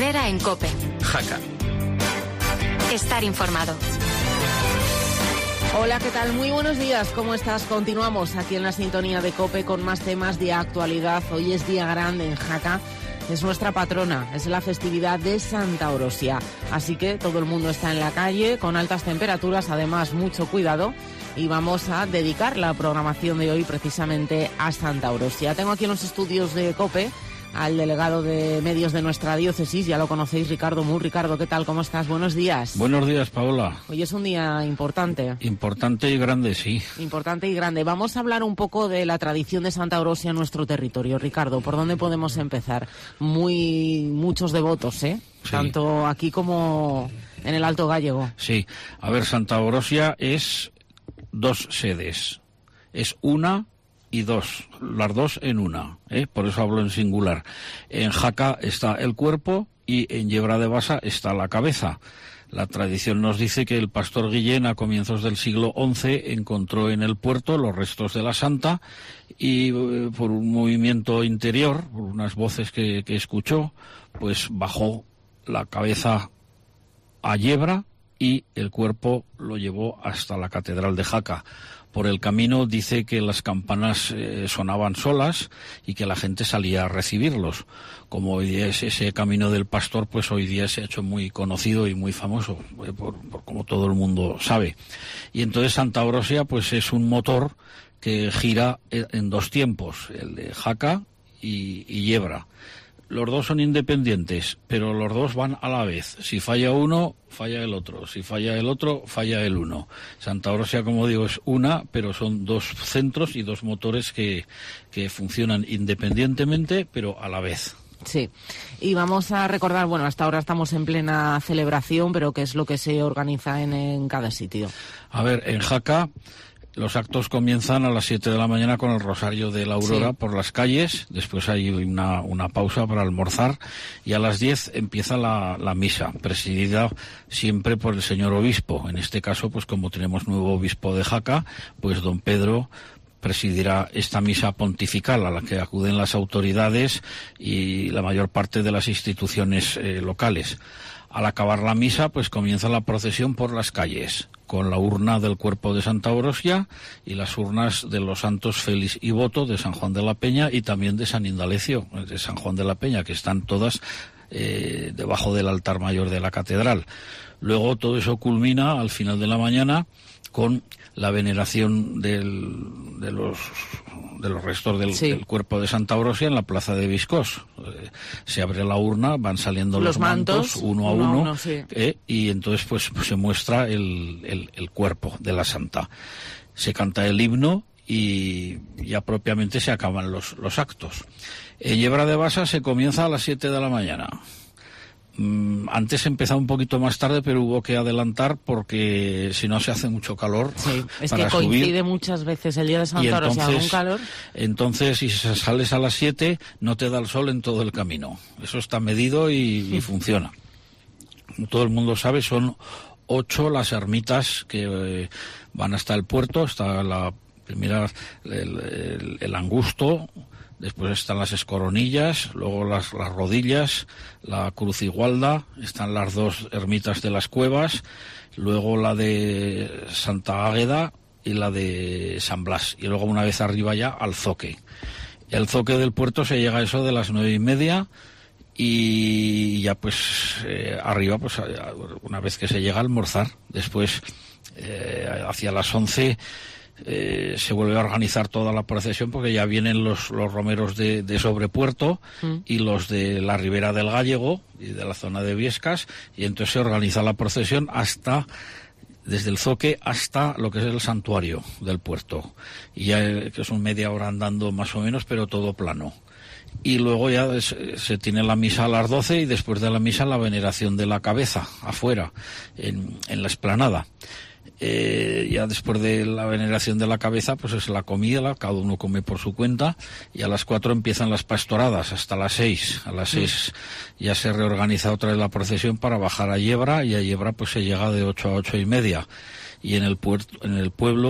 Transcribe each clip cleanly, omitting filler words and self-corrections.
Herrera en COPE. Jaca. Estar informado. Hola, ¿qué tal? Muy buenos días, ¿cómo estás? Continuamos aquí en la sintonía de COPE con más temas de actualidad. Hoy es día grande en Jaca. Es nuestra patrona, es la festividad de Santa Orosia. Así que todo el mundo está en la calle con altas temperaturas, además mucho cuidado. Y vamos a dedicar la programación de hoy precisamente a Santa Orosia. Tengo aquí en los estudios de COPE al delegado de medios de nuestra diócesis, ya lo conocéis, Ricardo Mur. Ricardo, ¿qué tal? ¿Cómo estás? Buenos días. Buenos días, Paola. Hoy es un día importante. Importante y grande, sí. Importante y grande. Vamos a hablar un poco de la tradición de Santa Orosia en nuestro territorio. Ricardo, ¿por dónde podemos empezar? Muchos devotos, ¿eh? Sí. Tanto aquí como en el Alto Gállego. Sí. A ver, Santa Orosia es 2 sedes. Es una y 2, las 2 en una, por eso hablo en singular. En Jaca está el cuerpo y en Yebra de Basa está la cabeza. La tradición nos dice que el pastor Guillén a comienzos del siglo XI encontró en el puerto los restos de la santa y por un movimiento interior, por unas voces que escuchó, pues bajó la cabeza a Yebra y el cuerpo lo llevó hasta la catedral de Jaca. Por el camino dice que las campanas sonaban solas y que la gente salía a recibirlos. Como hoy día es ese camino del pastor, pues hoy día se ha hecho muy conocido y muy famoso, por como todo el mundo sabe. Y entonces Santa Orosia pues es un motor que gira en 2 tiempos, el de Jaca y Yebra. Los 2 son independientes, pero los 2 van a la vez. Si falla uno, falla el otro. Si falla el otro, falla el uno. Santa Orosia, como digo, es una, pero son 2 centros y 2 motores que funcionan independientemente, pero a la vez. Sí, y vamos a recordar, bueno, hasta ahora estamos en plena celebración, pero ¿qué es lo que se organiza en cada sitio? A ver, en Jaca los actos comienzan a las 7 de la mañana con el Rosario de la Aurora, sí, por las calles. Después hay una pausa para almorzar y a las 10 empieza la misa, presidida siempre por el señor obispo. En este caso, pues como tenemos nuevo obispo de Jaca, pues don Pedro presidirá esta misa pontifical a la que acuden las autoridades y la mayor parte de las instituciones locales. Al acabar la misa, pues comienza la procesión por las calles, con la urna del cuerpo de Santa Orosia y las urnas de los santos Félix y Boto de San Juan de la Peña y también de San Indalecio, de San Juan de la Peña, que están todas debajo del altar mayor de la catedral. Luego todo eso culmina al final de la mañana con la veneración de los restos del cuerpo de Santa Orosia en la plaza de Viscós. Se abre la urna, van saliendo los mantos uno a uno, sí, y entonces pues se muestra el cuerpo de la santa. Se canta el himno y ya propiamente se acaban los actos. En Yebra de Basa se comienza a las 7 de la mañana. Antes empezaba un poquito más tarde, pero hubo que adelantar porque si no se hace mucho calor. Sí, es que coincide muchas veces el día de Santa Orosia con calor. Entonces, si sales a las 7, no te da el sol en todo el camino. Eso está medido y funciona. Como todo el mundo sabe, son 8 las ermitas que van hasta el puerto. Está la primera, el Angusto. Después están las Escoronillas, luego las Rodillas, la Cruz Igualda, están las 2 ermitas de las Cuevas, luego la de Santa Águeda y la de San Blas, y luego una vez arriba ya al Zoque. El Zoque del puerto se llega a eso de las 9:30 y ya pues arriba, pues una vez que se llega a almorzar, después hacia las 11 se vuelve a organizar toda la procesión porque ya vienen los romeros de Sobrepuerto y los de la Ribera del Gállego y de la zona de Viescas, y entonces se organiza la procesión desde el Zoque hasta lo que es el santuario del puerto, y ya que son media hora andando más o menos, pero todo plano. Y luego ya se tiene la misa a las 12 y después de la misa la veneración de la cabeza afuera en la explanada. Ya después de la veneración de la cabeza, pues es la comida, cada uno come por su cuenta, y a las 4 empiezan las pastoradas hasta las 6. A las 6 ya se reorganiza otra vez la procesión para bajar a Yebra, y a Yebra pues se llega de 8 a 8:30. Y en el pueblo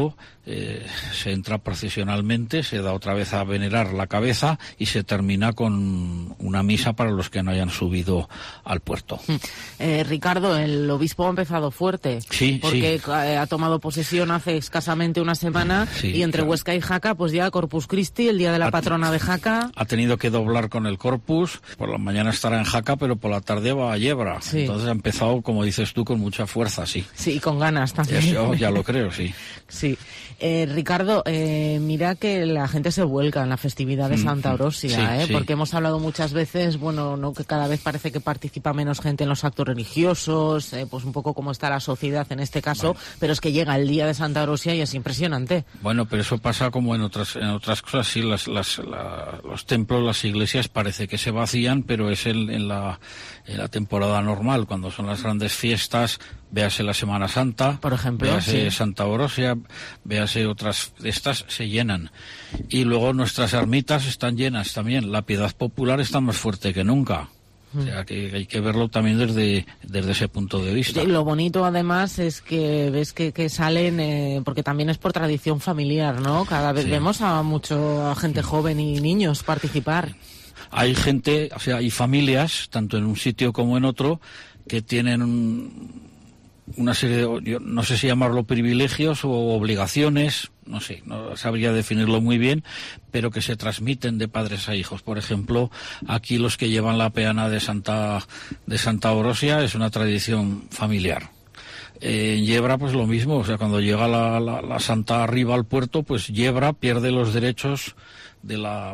se entra procesionalmente, se da otra vez a venerar la cabeza y se termina con una misa para los que no hayan subido al puerto. Ricardo, el obispo ha empezado fuerte, sí, porque ha tomado posesión hace escasamente una semana, y entre Huesca y Jaca, pues ya Corpus Christi, el día de la patrona de Jaca. Ha tenido que doblar con el Corpus, por la mañana estará en Jaca, pero por la tarde va a Yebra. Sí. Entonces ha empezado, como dices tú, con mucha fuerza, sí. Sí, y con ganas también. Eso ya lo creo, sí. Sí. Ricardo, mira que la gente se vuelca en la festividad de Santa Orosia, sí. Porque hemos hablado muchas veces, bueno, no, que cada vez parece que participa menos gente en los actos religiosos, pues un poco como está la sociedad en este caso, pero es que llega el día de Santa Orosia y es impresionante. Bueno, pero eso pasa como en otras cosas, sí, los templos, las iglesias parece que se vacían, pero es en la temporada normal, cuando son las grandes fiestas, véase la Semana Santa, por ejemplo, véase Santa Orosia, véase otras de estas, se llenan. Y luego nuestras ermitas están llenas también, la piedad popular está más fuerte que nunca. O sea, que hay que verlo también desde ese punto de vista. Y lo bonito, además, es que ves que salen, porque también es por tradición familiar, ¿no? Cada vez vemos a gente joven y niños participar. Hay gente, o sea, hay familias, tanto en un sitio como en otro, que tienen una serie de, yo no sé si llamarlo privilegios o obligaciones, no sé, no sabría definirlo muy bien, pero que se transmiten de padres a hijos. Por ejemplo, aquí los que llevan la peana de Santa Orosia es una tradición familiar. En Yebra pues lo mismo, o sea, cuando llega la Santa arriba al puerto, pues Yebra pierde los derechos de la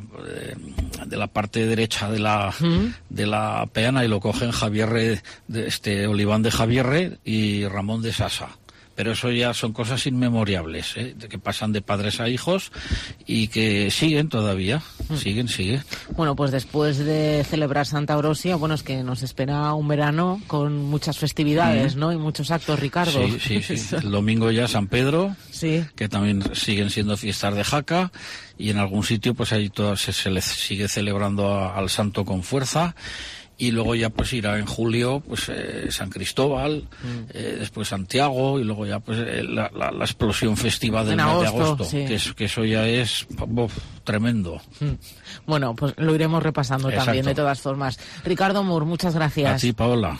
parte derecha de la peana y lo cogen Oliván de Javierre y Ramón de Sasa. Pero eso ya son cosas inmemorables, que pasan de padres a hijos y que siguen todavía, sigue. Bueno, pues después de celebrar Santa Orosia, bueno, es que nos espera un verano con muchas festividades, ¿no? Y muchos actos, Ricardo. Sí. El domingo ya San Pedro, que también siguen siendo fiestas de Jaca, y en algún sitio pues ahí se le sigue celebrando al santo con fuerza. Y luego ya pues irá en julio pues San Cristóbal, después Santiago, y luego ya pues la explosión festiva del mes de agosto, que eso ya es tremendo. Bueno, pues lo iremos repasando también, de todas formas. Ricardo Mur, muchas gracias. A ti, Paola.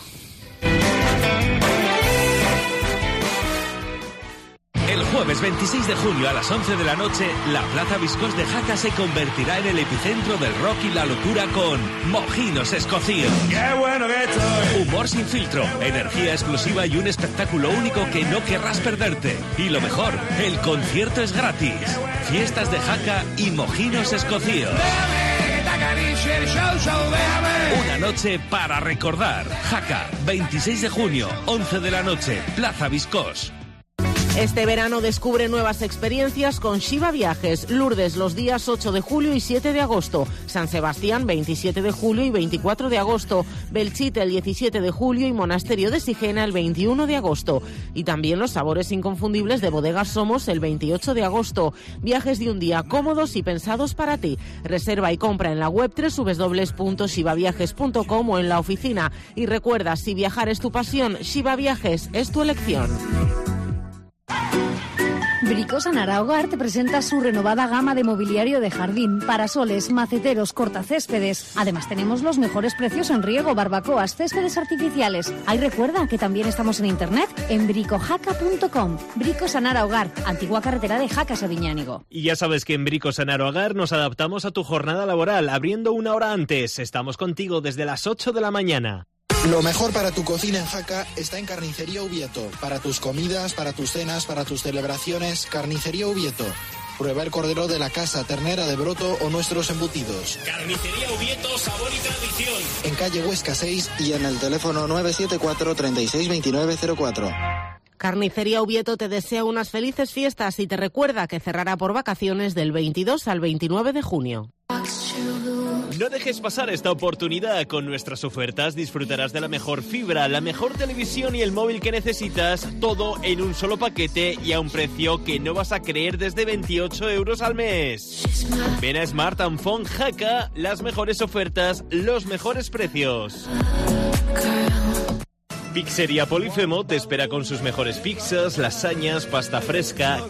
El jueves 26 de junio a las 11 de la noche, la Plaza Viscós de Jaca se convertirá en el epicentro del rock y la locura con Mojinos Escocíos. ¡Qué bueno que estoy! Humor sin filtro, energía exclusiva y un espectáculo único que no querrás perderte. Y lo mejor, el concierto es gratis. Fiestas de Jaca y Mojinos Escocíos. Una noche para recordar. Jaca, 26 de junio, 11 de la noche, Plaza Viscós. Este verano descubre nuevas experiencias con Shiva Viajes. Lourdes los días 8 de julio y 7 de agosto. San Sebastián 27 de julio y 24 de agosto. Belchite el 17 de julio y Monasterio de Sigena el 21 de agosto. Y también los sabores inconfundibles de Bodegas Somos el 28 de agosto. Viajes de un día cómodos y pensados para ti. Reserva y compra en la web www.shivaviajes.com o en la oficina. Y recuerda, si viajar es tu pasión, Shiva Viajes es tu elección. Brico Sanara Hogar te presenta su renovada gama de mobiliario de jardín, parasoles, maceteros, cortacéspedes. Además tenemos los mejores precios en riego, barbacoas, céspedes artificiales. Ahí recuerda que también estamos en internet en bricojaca.com. Brico Sanara Hogar, antigua carretera de Jaca a Viñánigo. Y ya sabes que en Brico Sanara Hogar nos adaptamos a tu jornada laboral, abriendo una hora antes. Estamos contigo desde las 8 de la mañana. Lo mejor para tu cocina en Jaca está en Carnicería Ubieto. Para tus comidas, para tus cenas, para tus celebraciones, Carnicería Ubieto. Prueba el cordero de la casa, ternera de broto o nuestros embutidos. Carnicería Ubieto, sabor y tradición. En calle Huesca 6 y en el teléfono 974 36 2904. Carnicería Ubieto te desea unas felices fiestas y te recuerda que cerrará por vacaciones del 22 al 29 de junio. No dejes pasar esta oportunidad. Con nuestras ofertas disfrutarás de la mejor fibra, la mejor televisión y el móvil que necesitas, todo en un solo paquete y a un precio que no vas a creer, desde 28 euros al mes. Ven a Smart & Phone Jaca, las mejores ofertas, los mejores precios. Pizzería Polifemo te espera con sus mejores pizzas, lasañas, pasta fresca,